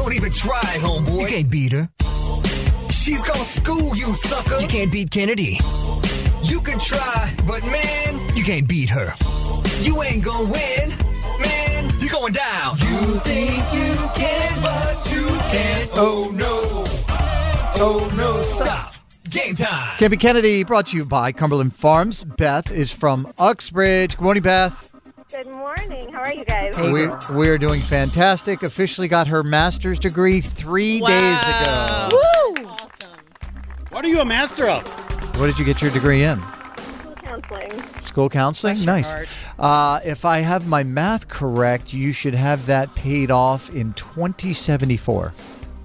Don't even try, homeboy. You can't beat her. She's gonna school you, sucker. You can't beat Kennedy. You can try, but man, You can't beat her. you ain't gonna win. Man, you're going down. You think you can, but you can't. Oh no. Oh no, stop. Game time. Campy Kennedy brought to you by Cumberland Farms. Beth is from Uxbridge. Good morning, Beth. Good morning. How are you guys? We are doing fantastic. Officially got her master's degree 3 days ago. Woo! Awesome. What are you a master of? What did you get your degree in? School counseling. School counseling? Bless your Nice. heart. If I have my math correct, you should have that paid off in 2074.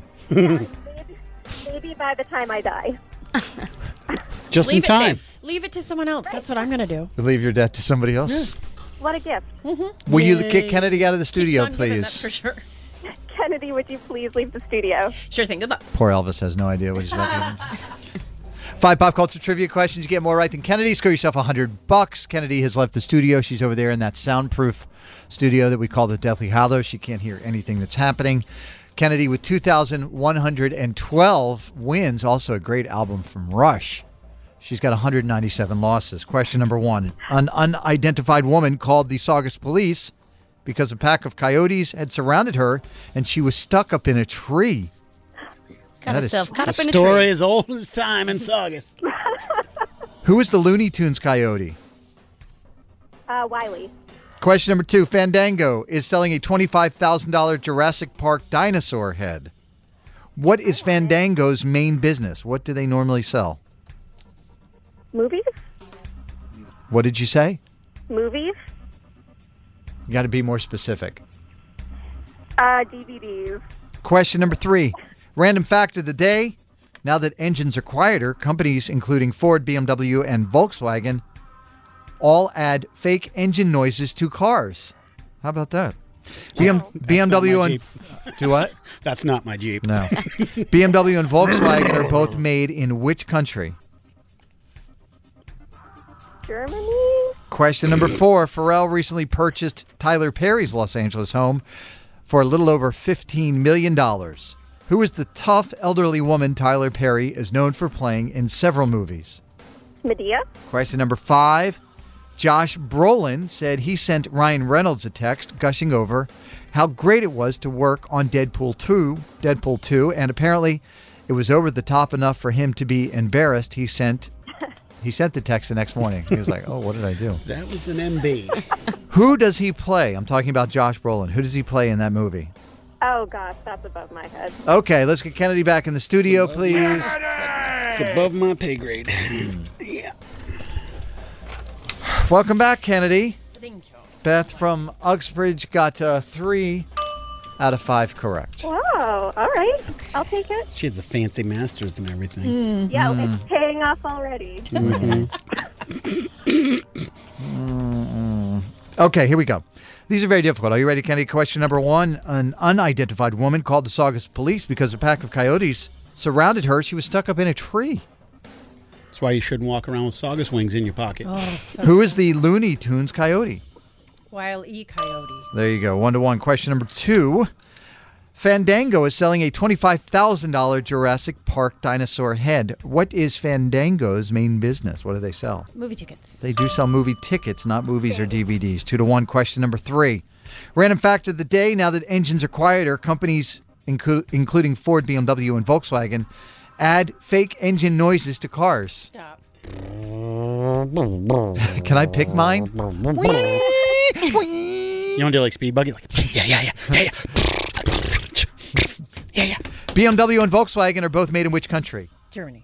Maybe by the time I die. Just in time. Leave it to someone else. That's what I'm going to do. Leave your debt to somebody else. What a gift. Will you kick Kennedy out of the studio, Keeps on giving, that's please? for sure. Kennedy, would you please leave the studio? Sure thing. Good luck. Poor Elvis has no idea what he's about to do. 5 pop culture trivia questions. You get more right than Kennedy. Score yourself $100. Kennedy has left the studio. She's over there in that soundproof studio that we call the Deathly Hallows. She can't hear anything that's happening. Kennedy with 2,112 wins. Also a great album from Rush. She's got 197 losses. Question number 1. An unidentified woman called the Saugus police because a pack of coyotes had surrounded her and she was stuck up in a tree. Got That herself is- caught The up in a story tree. as old as time in Saugus. Who is the Looney Tunes coyote? Wiley. Question number 2. Fandango is selling a $25,000 Jurassic Park dinosaur head. What is Fandango's main business? What do they normally sell? Movies? What did you say? Movies? You got to be more specific. DVDs. Question number 3. Random fact of the day. Now that engines are quieter, companies including Ford, BMW, and Volkswagen all add fake engine noises to cars. How about that? BMW my and... Do what? That's not my Jeep. No. BMW and Volkswagen are both made in which country? Germany? Question number 4. Pharrell recently purchased Tyler Perry's Los Angeles home for a little over $15 million. Who is the tough elderly woman Tyler Perry is known for playing in several movies? Medea? Question number 5. Josh Brolin said he sent Ryan Reynolds a text gushing over how great it was to work on Deadpool 2, and apparently it was over the top enough for him to be embarrassed. He sent the text the next morning. He was like, "Oh, what did I do?" That was an MB. Who does he play? I'm talking about Josh Brolin. Who does he play in that movie? Oh, gosh, that's above my head. Okay, let's get Kennedy back in the studio, please. It's above my pay grade. Yeah. Welcome back, Kennedy. Thank you. Beth from Uxbridge got 3 out of 5 correct. Wow, all right. I'll take it. She has the fancy masters and everything. Yeah, it's paying off already. Okay, here we go. These are very difficult. Are you ready, Kennedy? Question number 1. An unidentified woman called the Saugus police because a pack of coyotes surrounded her. She was stuck up in a tree. That's why you shouldn't walk around with Saugus wings in your pocket. Oh, so Who is the Looney Tunes coyote? Wile E. Coyote. There you go. 1-1. Question number 2. Fandango is selling a $25,000 Jurassic Park dinosaur head. What is Fandango's main business? What do they sell? Movie tickets. They do sell movie tickets, not movies or DVDs. 2-1. Question number 3. Random fact of the day. Now that engines are quieter, companies including Ford, BMW, and Volkswagen add fake engine noises to cars. Stop. Can I pick mine? You don't do like speed buggy? Like, yeah. BMW and Volkswagen are both made in which country? Germany.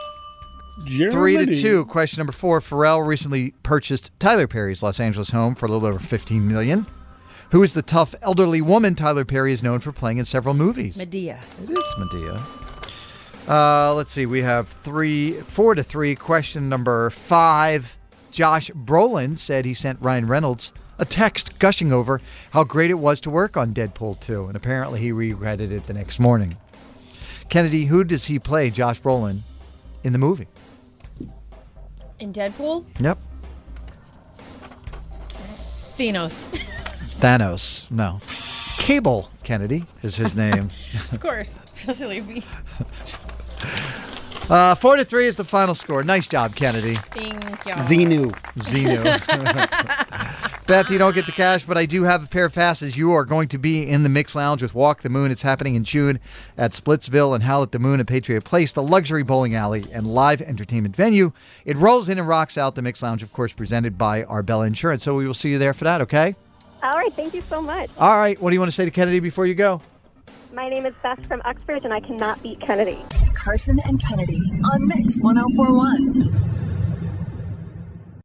3-2. Question number 4. Pharrell recently purchased Tyler Perry's Los Angeles home for a little over $15 million. Who is the tough elderly woman Tyler Perry is known for playing in several movies? Medea. It is Medea. Let's see. We have 4-3. Question number 5. Josh Brolin said he sent Ryan Reynolds a text gushing over how great it was to work on Deadpool 2, and apparently he regretted it the next morning. Kennedy, who does he play, Josh Brolin, in the movie? In Deadpool? Yep. Thanos. Thanos. No. Cable Kennedy is his name. Of course. Doesn't leave me. 4-3 is the final score. Nice job, Kennedy. Thank you. Xenu. Xenu. Beth, you don't get the cash, but I do have a pair of passes. You are going to be in the Mix Lounge with Walk the Moon. It's happening in June at Splitsville and Howl at the Moon at Patriot Place, the luxury bowling alley and live entertainment venue. It rolls in and rocks out. The Mix Lounge, of course, presented by Arbella Insurance. So we will see you there for that, okay? All right. Thank you so much. All right. What do you want to say to Kennedy before you go? My name is Beth from Uxbridge, and I cannot beat Kennedy. Carson and Kennedy on Mix 104.1.